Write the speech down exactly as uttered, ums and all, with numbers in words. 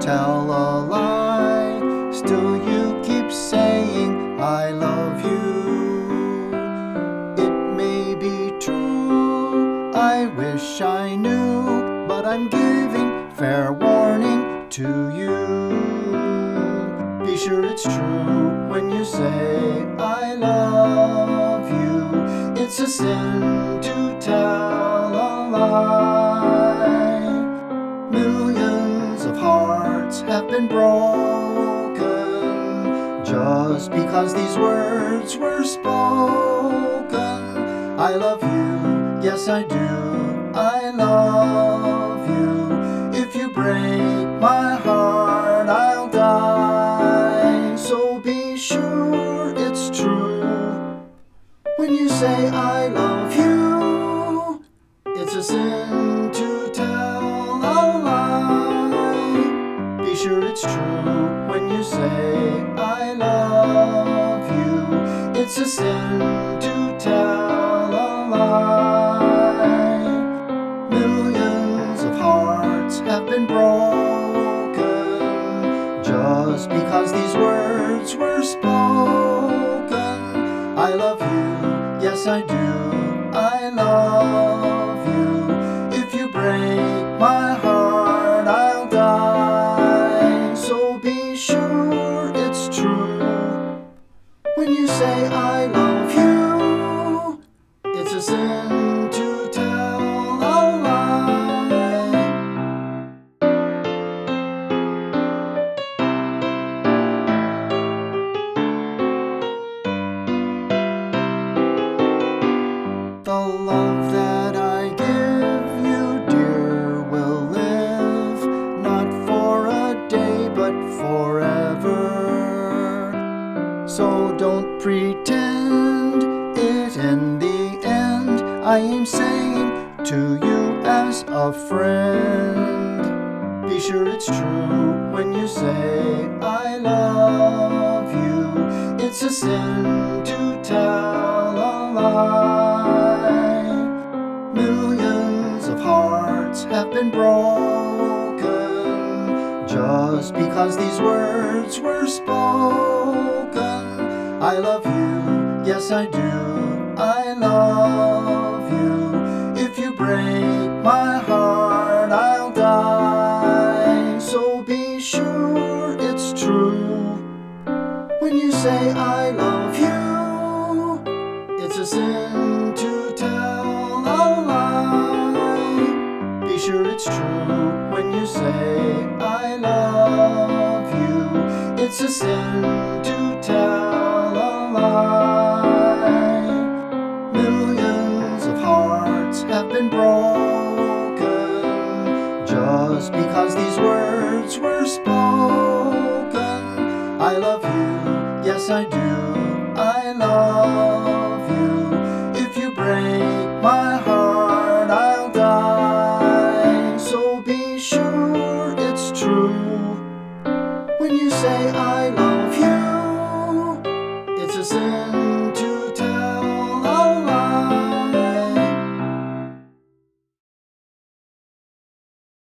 tell a lie. Still you keep saying I love you. It may be true, I wish I knew, but I'm giving fair warning to you. Be sure it's true when you say I love you. It's a sin to tell a lie. Millions of hearts have been broken just because these words were spoken. I love you, yes I do, I love you. If you break my heart, I'll die. So be sure it's true when you say I love you. It's a sin to tell a lie. Be sure it's true when you say I love you. It's a sin to tell a lie. Millions of hearts have been broken just because these words were spoken. I love you, yes I do, I love you. If you break my heart, I'll die. So be sure it's true when you say I love you. It's a sin to tell a lie. The love that I give you, dear, will live not for a day but forever. So don't pretend it in the end. I am saying to you as a friend. Be sure it's true when you say I love you. It's a sin to tell a lie. Millions of hearts have been broken just because these words were spoken. I love you, yes I do, I love you. If you break my heart, I'll die. So be sure it's true when you say I love you. It's a sin to tell a lie. Be sure it's true when you say I love you. It's a sin to tell a lie. Millions of hearts have been broken just because these words were spoken. I love you, yes I do, I love you. If you break my heart, I'll die. So be sure it's true when you say I love you.